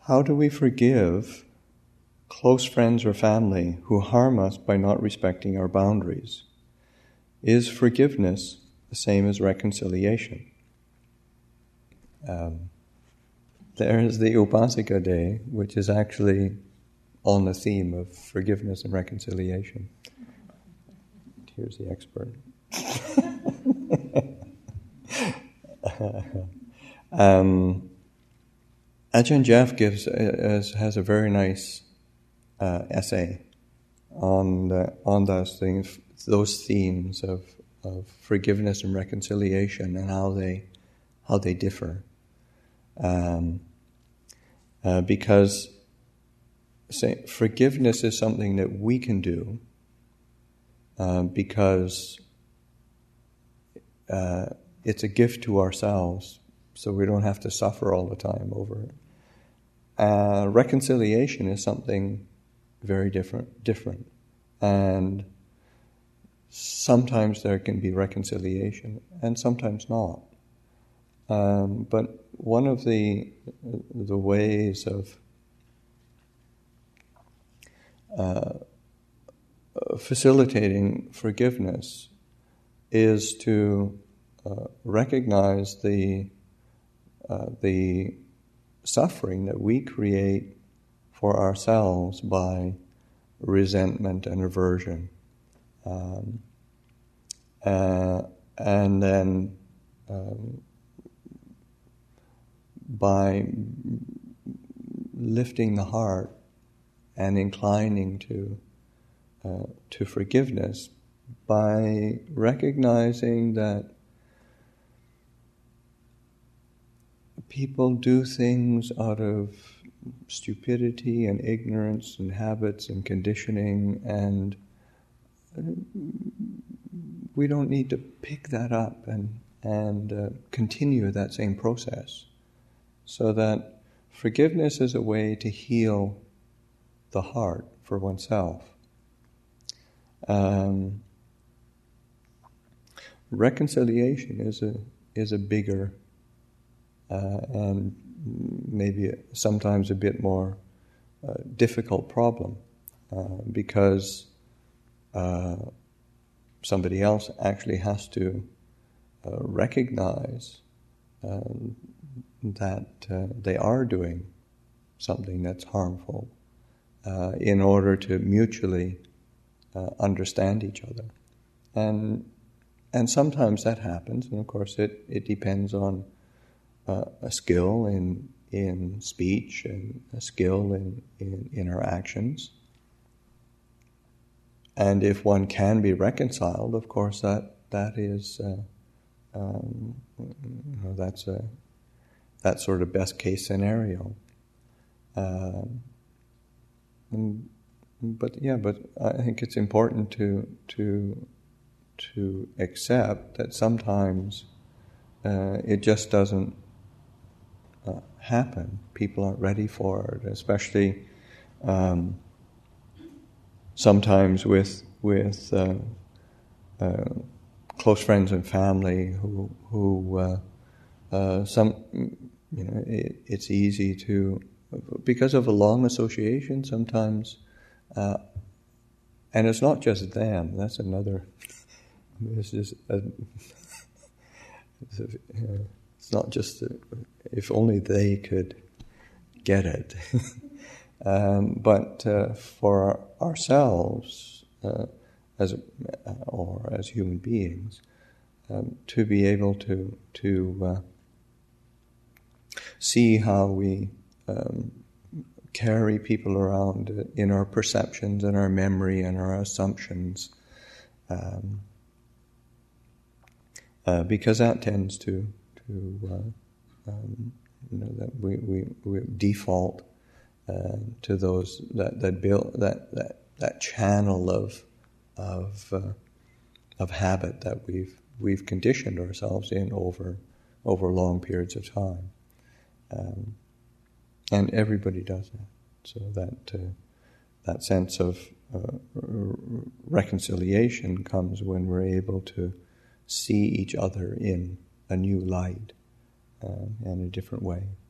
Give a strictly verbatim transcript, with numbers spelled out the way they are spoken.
how do we forgive close friends or family who harm us by not respecting our boundaries? Is forgiveness the same as reconciliation? Um, there is the Upasika Day, which is actually on the theme of forgiveness and reconciliation. Here's the expert. um, Ajahn Jeff gives uh, has a very nice uh, essay on the, on those things, those themes of, of forgiveness and reconciliation, and how they how they differ. Um, uh, because say, forgiveness is something that we can do uh, because uh, it's a gift to ourselves, so we don't have to suffer all the time over it. Uh, reconciliation is something very different, different, and sometimes there can be reconciliation, and sometimes not. Um, but one of the the ways of uh, facilitating forgiveness is to uh, recognize the uh, the suffering that we create for ourselves by resentment and aversion, um, uh, and then um, by lifting the heart and inclining to uh, to forgiveness, by recognizing that people do things out of stupidity and ignorance and habits and conditioning, and we don't need to pick that up and and uh, continue that same process. So that forgiveness is a way to heal the heart for oneself. Um, reconciliation is a is a bigger uh, and maybe sometimes a bit more uh, difficult problem uh, because uh, somebody else actually has to uh, recognize um, that uh, they are doing something that's harmful uh, in order to mutually uh, understand each other. And and sometimes that happens, and of course it, it depends on uh, a skill in in speech and a skill in, in interactions. And if one can be reconciled, of course that that is uh, um, you know, that's a that sort of best case scenario. Um, and, but yeah, but I think it's important to to to accept that sometimes uh, it just doesn't uh, happen. People aren't ready for it, especially um, sometimes with with uh, uh, close friends and family who who uh, uh, some you know it, it's easy to, because of a long association sometimes, uh, and it's not just them. That's another. This is a, it's not just a, if only they could get it, um, but uh, for ourselves uh, as uh, or as human beings, um, to be able to to uh, see how we um, carry people around in our perceptions and our memory and our assumptions. Um, Uh, because that tends to to uh, um, you know that we we, we default uh, to those that that build that that that channel of of uh, of habit that we've we've conditioned ourselves in over over long periods of time, um, and everybody does that. So that uh, that sense of uh, reconciliation comes when we're able to see each other in a new light uh, and a different way.